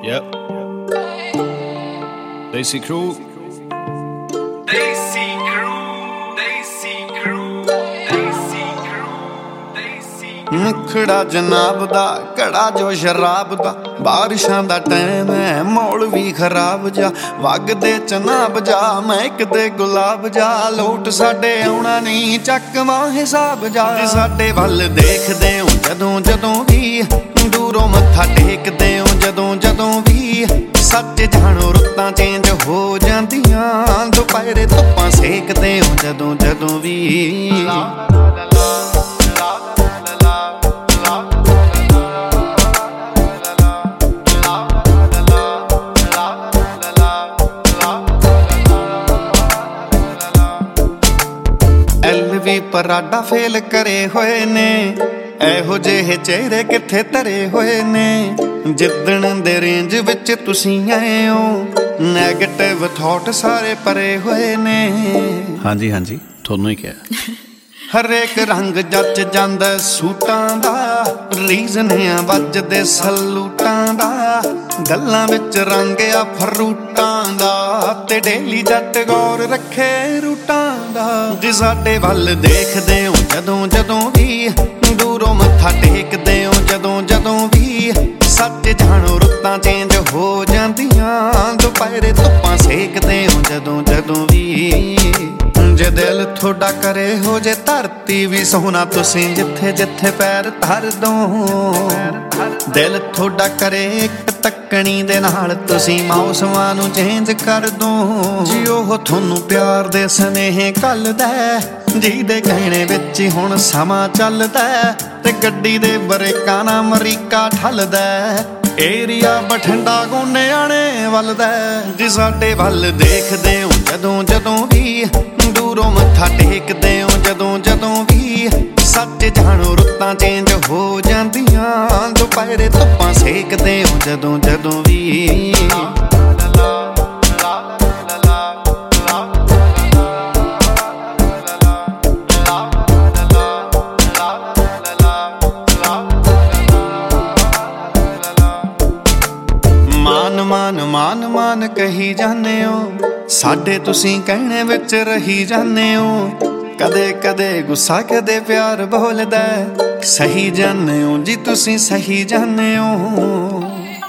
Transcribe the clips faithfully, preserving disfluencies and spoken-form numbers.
Yep. Desi Crew. Desi Crew, Desi Crew, Desi Crew, Desi Crew. ਮੁਖੜਾ ਜਨਾਬ ਦਾ ਘੜਾ ਜੋ ਸ਼ਰਾਬ ਦਾ, ਬਾਰਿਸ਼ਾਂ ਦਾ ਟਾਈਮ ਹੈ ਮੌਲ ਵੀ ਖਰਾਬ ਜਾ, ਵਗਦੇ ਚਨਾਬ ਜਾ ਮੈਂ ਕਿਤੇ ਗੁਲਾਬ ਜਾ, ਲੋਟ ਸਾਡੇ ਆਉਣਾ ਨਹੀਂ ਚੱਕਵਾਂ ਹਿਸਾਬ ਜਾ। ਸਾਡੇ ਵੱਲ ਦੇਖਦੇ ਹੋ ਜਦੋਂ ਜਦੋਂ ਵੀ, ਦੂਰੋਂ ਮੱਥਾ ਟੇਕਦੇ ਹੋ ਜਦੋਂ ਜਦੋਂ ਵੀ, ਸੱਚ ਜਾਣੋ ਰੁੱਤਾਂ ਚੇਂਜ ਹੋ ਜਾਂਦੀਆਂ, ਦੁਪਹਿਰੇ ਧੁੱਪਾਂ ਸੇਕਦੇ ਹੋ ਜਦੋਂ ਜਦੋਂ ਵੀ। ਐਲ ਵੀ ਪਰਾਡਾ ਫੇਲ ਕਰੇ ਹੋਏ ਨੇ, ਇਹੋ ਜਿਹੇ ਚਿਹਰੇ ਕਿੱਥੇ ਧਰੇ ਹੋਏ ਨੇ, ਜਿੱਦਣ ਦੇ ਰੇਂਜ ਵਿੱਚ ਤੁਸੀਂ ਆਏ ਹੋ, ਨੈਗੇਟਿਵ ਥਾਟ ਸਾਰੇ ਭਰੇ ਹੋਏ ਨੇ। ਹਾਂਜੀ ਹਾਂਜੀ ਤੁਹਾਨੂੰ ਹੀ ਕਿਹਾ। ਹਰੇਕ ਰੰਗ ਜੱਜ ਜਾਂਦਾ ਸੂਟਾਂ ਦਾ, ਰੀਜ਼ਨ ਆ ਵੱਜਦੇ ਸਲੂਟਾਂ ਦਾ, ਗੱਲਾਂ ਵਿੱਚ ਰੰਗ ਆ ਫਰੂਟਾਂ ਦਾ, ਤੇ ਡੇਲੀ ਜੱਟ ਗੌਰ ਰੱਖੇ ਰੂਟਾਂ ਦਾ। ਜੇ ਸਾਡੇ ਵੱਲ ਦੇਖਦੇ ਹੋ ਜਦੋਂ ਜਦੋਂ ਵੀ, ਦੂਰੋਂ ਮੱਥਾ ਟੇਕਦੇ ਹੋ ਜਦੋਂ ਜਦੋਂ ਵੀ, ਸੱਚ ਜਾਣੋ ਰੁੱਤਾਂ ਚੇਂਜ ਹੋ ਜਾਂਦੀਆਂ, ਦੁਪਹਿਰੇ ਧੁੱਪਾਂ ਸੇਕਦੇ ਹੋ ਜਦੋਂ ਜਦੋਂ ਵੀ। ਜੇ ਦਿਲ ਤੁਹਾਡਾ ਕਰੇ ਹੋ ਜੇ ਧਰਤੀ ਵੀ ਸੋਹਣਾ, ਤੁਸੀਂ ਜਿੱਥੇ ਜਿੱਥੇ ਪੈਰ ਧਰ ਦੋ, ਦਿਲ ਤੁਹਾਡਾ ਕਰੇ ਇੱਕ ਤੱਕਣੀ ਦੇ ਨਾਲ, ਤੁਸੀਂ ਮੌਸਮਾਂ ਨੂੰ ਚੇਂਜ ਕਰ ਦੋ। ਜੀ ਉਹ ਤੁਹਾਨੂੰ ਪਿਆਰ ਦੇ ਸੁਨੇਹੇ ਘੱਲਦਾ, ਜਿਹਦੇ ਕਹਿਣੇ ਵਿੱਚ ਹੀ ਹੁਣ ਸਮਾਂ ਚੱਲਦਾ, ਤੇ ਗੱਡੀ ਦੇ ਬਰੇਕਾਂ ਨਾਲ ਅਮਰੀਕਾ ਠੱਲਦਾ, ਏਰੀਆ ਬਠਿੰਡਾ ਗੋਨਿਆਣੇ ਵੱਲਦਾ। ਜੇ ਸਾਡੇ ਵੱਲ ਦੇਖਦੇ ਹੋ ਜਦੋਂ ਜਦੋਂ ਵੀ, ਦੂਰੋਂ ਮੱਥਾ ਟੇਕਦੇ ਹੋ ਜਦੋਂ ਜਦੋਂ ਵੀ, ਸੱਚ ਜਾਣੋ ਰੁੱਤਾਂ ਚੇਂਜ ਹੋ ਜਾਂਦੀਆਂ, ਦੁਪਹਿਰੇ ਧੁੱਪਾਂ ਸੇਕਦੇ ਹੋ ਜਦੋਂ ਜਦੋਂ ਵੀ। ਮਾਨ ਮਾਨ ਮਾਨ ਮਾਨ ਕਹੀ ਜਾਂਦੇ ਹੋ, ਸਾਡੇ ਤੁਸੀਂ ਕਹਿਣੇ ਵਿੱਚ ਰਹੀ ਜਾਂਦੇ ਹੋ, ਕਦੇ ਕਦੇ ਗੁੱਸਾ ਕਦੇ ਪਿਆਰ ਬੋਲਦਾ, ਸਹੀ ਜਾਂਦੇ ਹੋ ਜੀ ਤੁਸੀਂ ਸਹੀ ਜਾਂਦੇ ਹੋ।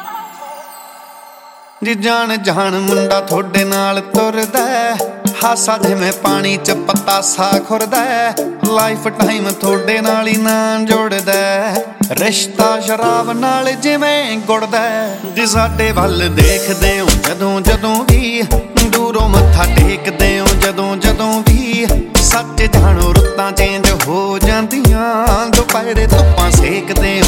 ਜੀ ਜਾਣ ਜਾਣ ਮੁੰਡਾ ਤੁਹਾਡੇ ਨਾਲ ਤੁਰਦਾ, ਹਾਸਾ ਜਿਵੇਂ ਪਾਣੀ ਚ ਪਤਾਸਾ ਖੁਰਦਾ, ਲਾਈਫ ਟਾਈਮ ਤੁਹਾਡੇ ਨਾਲ ਹੀ ਨਾਂ ਜੋੜਦਾ, ਰਿਸ਼ਤਾ ਸ਼ਰਾਬ ਨਾਲ ਜਿਵੇਂ ਗੁੜਦਾ। ਜੇ ਸਾਡੇ ਵੱਲ ਦੇਖਦੇ ਹੋ ਜਦੋਂ ਜਦੋਂ ਵੀ, ਦੂਰੋਂ ਮੱਥਾ ਟੇਕਦੇ ਹੋ ਜਦੋਂ ਜਦੋਂ ਵੀ, ਸੱਚ ਜਾਣੋ ਰੁੱਤਾਂ ਚੇਂਜ ਹੋ ਜਾਂਦੀਆਂ, ਦੁਪਹਿਰੇ ਧੁੱਪਾਂ ਸੇਕਦੇ ਹੋ